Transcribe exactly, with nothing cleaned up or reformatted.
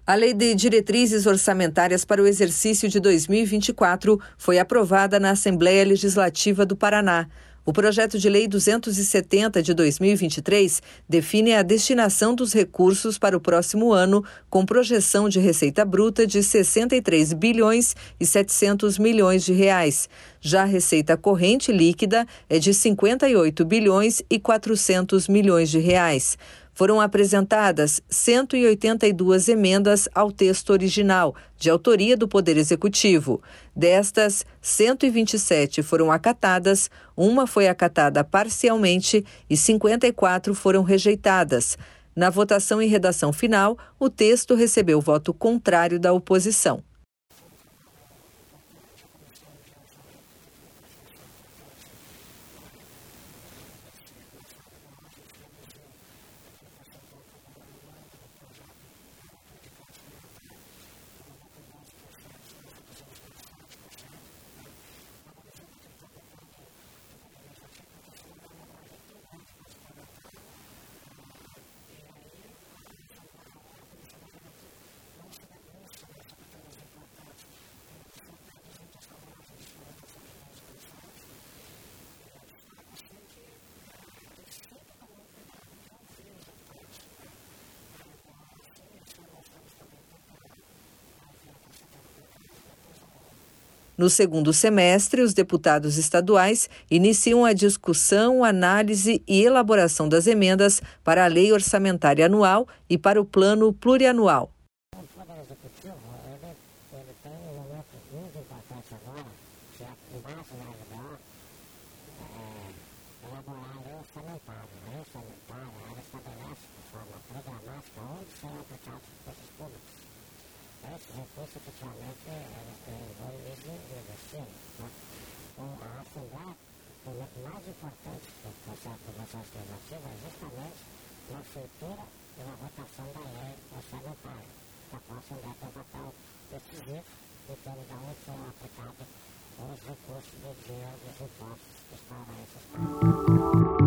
A Lei de Diretrizes Orçamentárias para o exercício de dois mil e vinte e quatro foi aprovada na Assembleia Legislativa do Paraná. O projeto de lei duzentos e setenta de dois mil e vinte e três define a destinação dos recursos para o próximo ano, com projeção de receita bruta de sessenta e três bilhões e setecentos milhões de reais. Já a receita corrente líquida é de cinquenta e oito bilhões e quatrocentos milhões de reais. Foram apresentadas cento e oitenta e duas emendas ao texto original, de autoria do Poder Executivo. Destas, cento e vinte e sete foram acatadas, uma foi acatada parcialmente e cinquenta e quatro foram rejeitadas. Na votação em redação final, o texto recebeu voto contrário da oposição. No segundo semestre, os deputados estaduais iniciam a discussão, análise e elaboração das emendas para a Lei Orçamentária Anual e para o Plano Plurianual. O Poder Executivo ele, ele tem um momento muito importante agora, que é com base na L D O, é, elaborar a lei orçamentária. A lei orçamentária ela estabelece de forma programática onde serão aplicados os recursos públicos. Esse recurso, efetivamente, ele tem envolvido em investir. Né? Então, a Assembleia, o momento mais importante do processo do processo legislativo é justamente na feitura e na votação da lei orçamentária, da qual a Assembleia tem um papel decisivo em termos de onde serão aplicados os recursos do dinheiro dos impostos que estão a esse Estado.